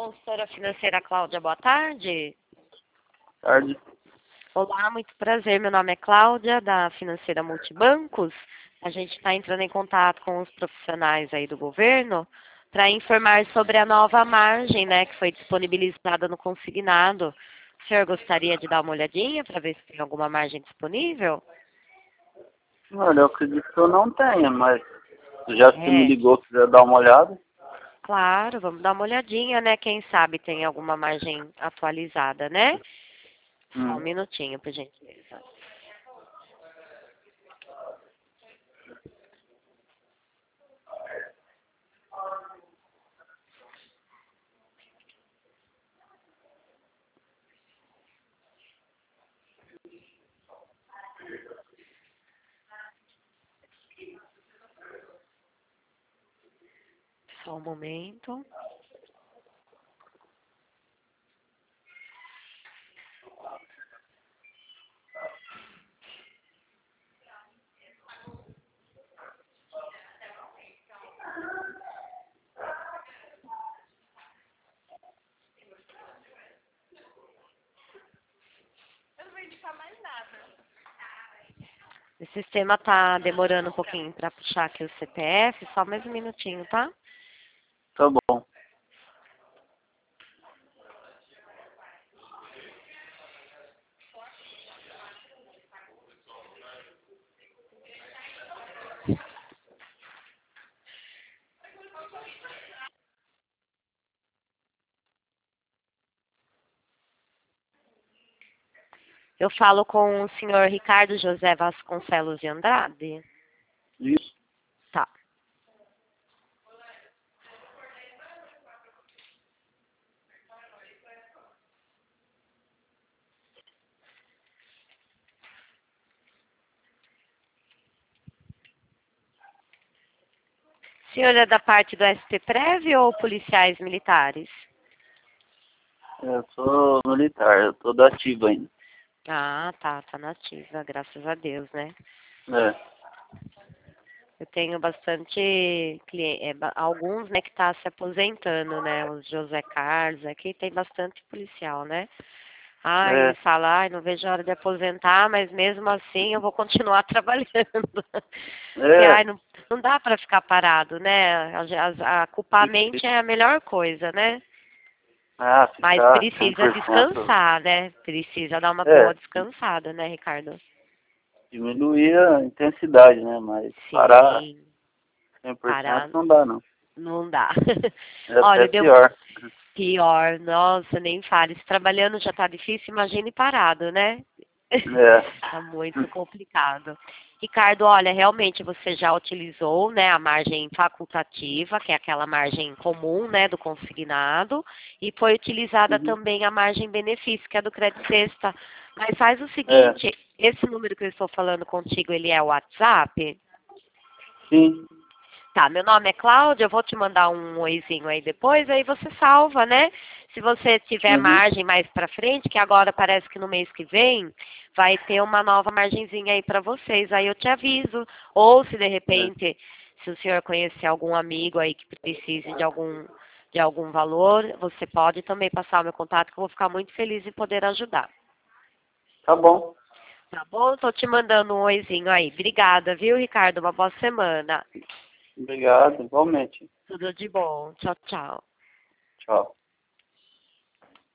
Consultora financeira Cláudia, boa tarde. Tarde. Olá, muito prazer. Meu nome é Cláudia, da Financeira Multibancos. A gente está entrando em contato com os profissionais aí do governo para informar sobre a nova margem, né, que foi disponibilizada no consignado. O senhor gostaria de dar uma olhadinha para ver se tem alguma margem disponível? Olha, eu acredito que eu não tenha, mas já que você me É, ligou, quiser dar uma olhada. claro, vamos dar uma olhadinha, né? Quem sabe tem alguma margem atualizada, né? Só um Hum. minutinho, por gentileza. Só um momento. O sistema tá demorando um pouquinho para puxar aqui o CPF, só mais um minutinho, tá? Tá bom. Eu falo com o senhor Ricardo José Vasconcelos de Andrade. Isso. Tá. O senhor é da parte do ST-Prev ou policiais militares? Eu sou militar, eu tô da ativa ainda. Ah, tá na ativa, graças a Deus, né? É. Eu tenho bastante clientes, alguns, né, que tá se aposentando, né? O José Carlos, aqui tem bastante policial, né? Ah, ele É. fala, ai, não vejo a hora de aposentar, mas mesmo assim eu vou continuar trabalhando. Porque, ai, É. não dá para ficar parado, né? Culpar a mente é a melhor coisa, né? Ah, Mas ficar precisa 100%. descansar, né? Precisa dar uma boa É. descansada, né, Ricardo? Diminuir a intensidade, né? Mas parar Sim, 100% parar não dá, não. não dá. É até Olha, deu pior. pior, nossa, nem fale. Se trabalhando já tá difícil, imagine parado, né? É. Tá muito complicado. Ricardo, olha, realmente você já utilizou, né, a margem facultativa, que é aquela margem comum, né, do consignado, e foi utilizada Uhum. também a margem benefício, que é do crédito sexta. Mas faz o É. seguinte, esse número que eu estou falando contigo, ele é o WhatsApp? Sim. Tá, meu nome é Cláudia, eu vou te mandar um oizinho aí depois, aí você salva, né? Se você tiver Uhum. margem mais pra frente, que agora parece que no mês que vem vai ter uma nova margenzinha aí pra vocês, aí eu te aviso. Ou se de É. repente, se o senhor conhecer algum amigo aí que precise de algum valor, você pode também passar o meu contato, que eu vou ficar muito feliz em poder ajudar. Tá bom. Tá bom? Tô te mandando um oizinho aí. Obrigada, viu, Ricardo? Uma boa semana. Obrigado, igualmente. Tudo de bom. Tchau, tchau. Tchau.